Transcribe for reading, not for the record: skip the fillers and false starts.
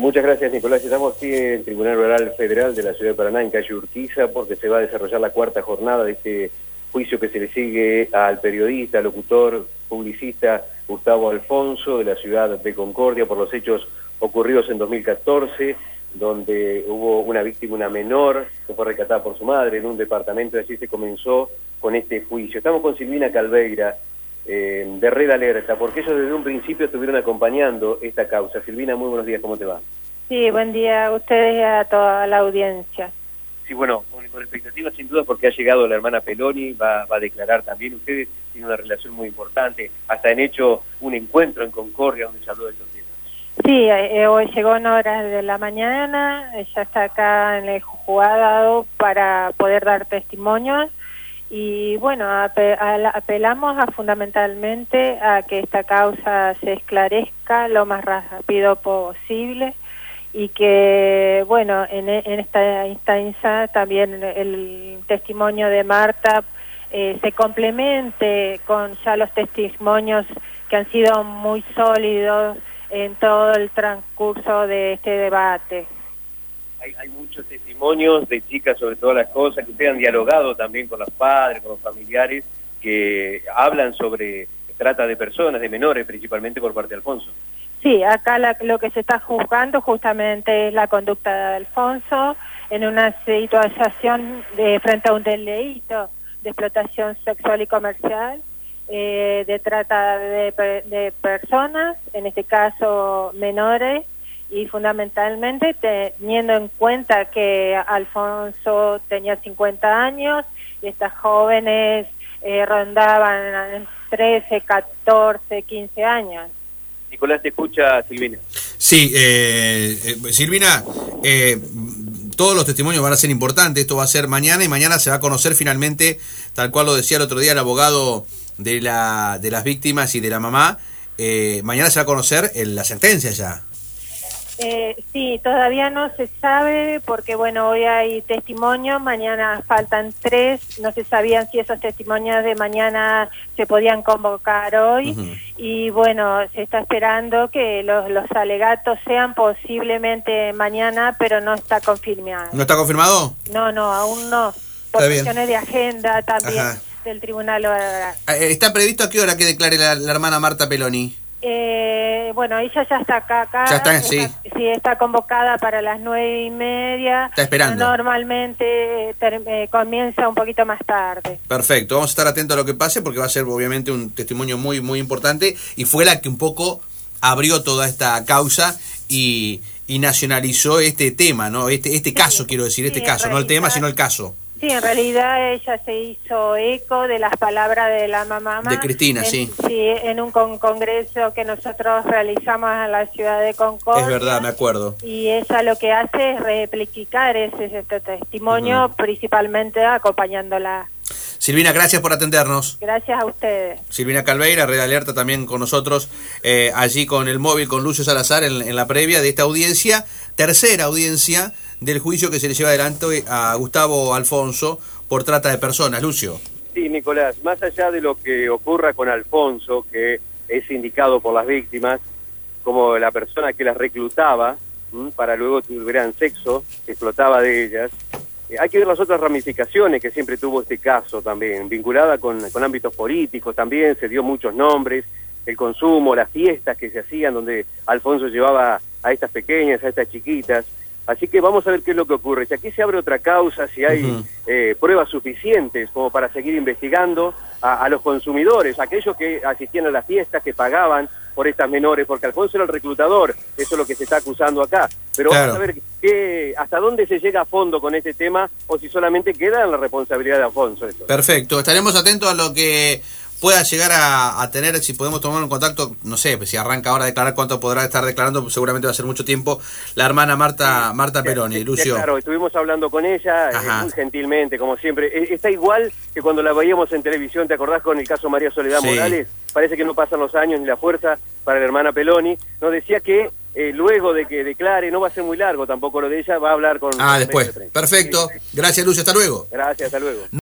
Muchas gracias, Nicolás. Estamos aquí en el Tribunal Oral Federal de la Ciudad de Paraná, en calle Urquiza, porque se va a desarrollar la cuarta jornada de este juicio que se le sigue al periodista, locutor, publicista Gustavo Alfonso, de la ciudad de Concordia, por los hechos ocurridos en 2014, donde hubo una víctima, una menor, que fue rescatada por su madre en un departamento, y así se comenzó con este juicio. Estamos con Silvina Calveira, de Red Alerta, porque ellos desde un principio estuvieron acompañando esta causa. Silvina, muy buenos días, ¿cómo te va? Sí, buen día a ustedes y a toda la audiencia. Sí, bueno, con expectativas sin duda, porque ha llegado la hermana Peloni, va a declarar también. Ustedes tienen una relación muy importante, hasta han hecho un encuentro en Concordia donde se habló de estos temas. Sí, hoy llegó en horas de la mañana, ella está acá en el juzgado para poder dar testimonios. Y bueno, apelamos fundamentalmente a que esta causa se esclarezca lo más rápido posible y que, bueno, en esta instancia también el testimonio de Marta se complemente con ya los testimonios que han sido muy sólidos en todo el transcurso de este debate. Hay muchos testimonios de chicas sobre todas las cosas, que ustedes han dialogado también con los padres, con los familiares, que hablan sobre trata de personas, de menores, principalmente por parte de Alfonso. Sí, acá lo que se está juzgando justamente es la conducta de Alfonso en una situación frente a un delito de explotación sexual y comercial, de trata de personas, en este caso menores, y fundamentalmente teniendo en cuenta que Alfonso tenía 50 años y estas jóvenes rondaban 13, 14, 15 años. Nicolás, te escucha Silvina. Sí, Silvina, todos los testimonios van a ser importantes, esto va a ser mañana y mañana se va a conocer finalmente, tal cual lo decía el otro día el abogado de las víctimas y de la mamá, mañana se va a conocer la sentencia ya. Sí, todavía no se sabe porque, bueno, hoy hay testimonios, mañana faltan 3, no se sabían si esos testimonios de mañana se podían convocar hoy, y bueno, se está esperando que los alegatos sean posiblemente mañana, pero no está confirmado. ¿No está confirmado? No, aún no, por cuestiones de agenda también. Ajá. Del tribunal. ¿Está previsto a qué hora que declare la hermana Marta Peloni? Bueno, ella ya está acá. Ya está, sí. Sí, está convocada para las 9:30. Está esperando. Normalmente comienza un poquito más tarde. Perfecto, vamos a estar atentos a lo que pase porque va a ser obviamente un testimonio muy, muy importante y fue la que un poco abrió toda esta causa y nacionalizó este tema, ¿no? Este caso, quiero decir, este caso, no el tema, sino el caso. Sí, en realidad ella se hizo eco de las palabras de la mamá. De Cristina, sí. Sí, en un congreso que nosotros realizamos en la ciudad de Concordia. Es verdad, me acuerdo. Y ella lo que hace es replicar ese testimonio, principalmente acompañándola. Silvina, gracias por atendernos. Gracias a ustedes. Silvina Calveira, Red Alerta también con nosotros, allí con el móvil, con Lucio Salazar en la previa de esta audiencia, tercera audiencia del juicio que se le lleva adelante a Gustavo Alfonso por trata de personas. Lucio. Sí, Nicolás, más allá de lo que ocurra con Alfonso, que es indicado por las víctimas como la persona que las reclutaba para luego tuvieran sexo, que explotaba de ellas, hay que ver las otras ramificaciones que siempre tuvo este caso también, vinculada con ámbitos políticos también, se dio muchos nombres, el consumo, las fiestas que se hacían donde Alfonso llevaba a estas pequeñas, a estas chiquitas. Así que vamos a ver qué es lo que ocurre. Si aquí se abre otra causa, si hay pruebas suficientes como para seguir investigando a los consumidores, aquellos que asistían a las fiestas, que pagaban por estas menores, porque Alfonso era el reclutador, eso es lo que se está acusando acá. Pero claro, vamos a ver hasta dónde se llega a fondo con este tema o si solamente queda en la responsabilidad de Alfonso. Eso. Perfecto, estaremos atentos a lo que pueda llegar a tener, si podemos tomar un contacto, no sé, si arranca ahora a declarar cuánto podrá estar declarando, seguramente va a ser mucho tiempo, la hermana Marta Peloni, Lucio. Claro, estuvimos hablando con ella, muy gentilmente, como siempre. Está igual que cuando la veíamos en televisión, ¿te acordás con el caso María Soledad Morales? Parece que no pasan los años ni la fuerza para la hermana Peloni. Nos decía que luego de que declare, no va a ser muy largo tampoco lo de ella, va a hablar con... después. Perfecto. Gracias, Lucio. Hasta luego. Gracias, hasta luego.